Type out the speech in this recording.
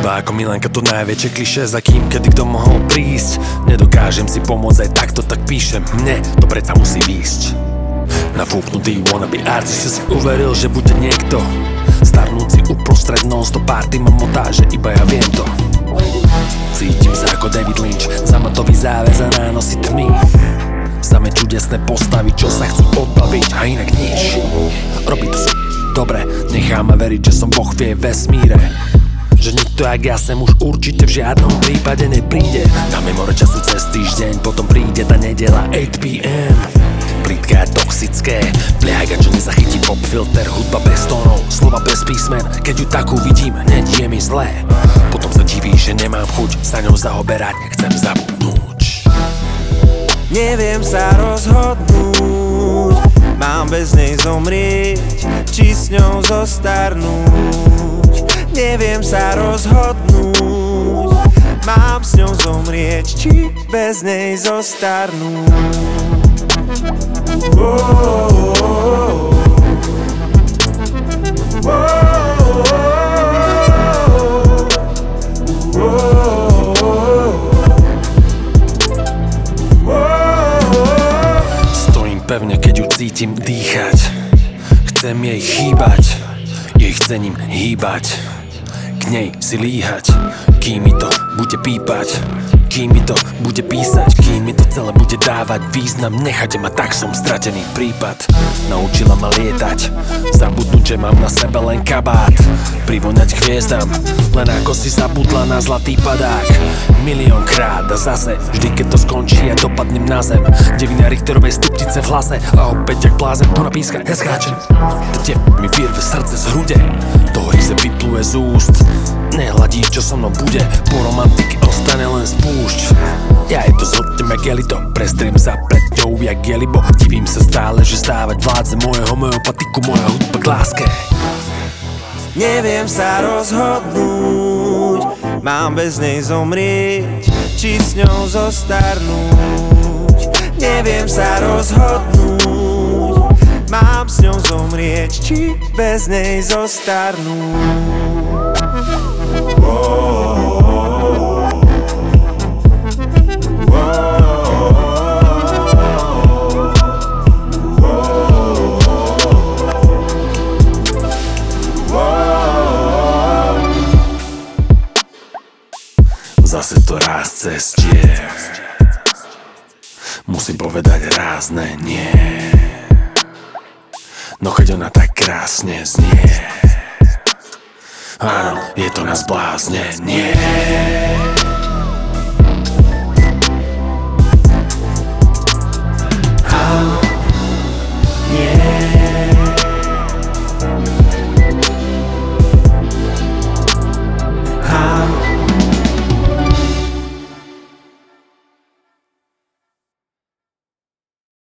Iba ako Milanka to najväčšie klišé, za kým kedy kto mohol prísť. Nedokážem si pomôcť, aj takto tak píšem. Mne to predsa musí výsť. Nafúknutý wannabe artist si uveril, že bude niekto starnúci uprostred non-stop party. Mám montáže, iba ja viem to. Cítim sa ako David Lynch, zamatový záväz a nánosy tmy. Samé čudesné postavy, čo sa chcú odbaviť a inak nič. Robí to si dobre, nechá ma veriť, že som Boh vie vesmíre. Že nikto jak ja sem už určite v žiadnom prípade nepríde. Dáme more času cez týždeň, potom príde tá nedeľa 8 PM. Plítke a toxické, pliaga, čo nezachytí pop filter. Hudba bez tónov, slova bez písmen. Keď ju takú vidím, hneď je mi zlé. Potom sa diví, že nemám chuť sa ňou zaoberať, chcem zabudnúť. Neviem sa rozhodnúť, mám bez nej zomrieť, či s ňou zostarnúť. Neviem sa rozhodnúť, mám s ňou zomrieť, či bez nej zostarnúť. Stojím pevne, keď ju cítim dýchať. Chcem jej chýbať, jej chcením hýbať. K nej si líhať, kým mi to bude pípať. Kým mi to bude písať, kým mi to celé bude dávať význam. Nechajte ma, tak som stratený prípad. Naučila ma lietať, zabudnúť, že mám na sebe len kabát. Privoňať k hviezdam, len ako si zabudla na zlatý padák. Miliónkrát a zase, vždy keď to skončí, ja dopadnem na zem. Devina Richterovej stupnice v hlase a opäť jak blázen, ona píska, ja skáčem. Teď mi vyrve srdce z hrude, to hryze vypluje z úst. Nehladí, čo so mnou bude, po romantike ostane len spúšť. Ja je to zhodnem jak jelito, prestriem sa pred ňou jak jelibo. Divím sa stále, že stávať vládze moje homeopatiku, moja hudba k láske. Neviem sa rozhodnúť, mám bez nej zomrieť, či s ňou zostarnúť. Neviem sa rozhodnúť, mám s ňou zomrieť, či bez nej zostarnúť. Zase to raz cestier, musím povedať rázne nie. No keď ona tak krásne znie, áno, je to na zbláznenie.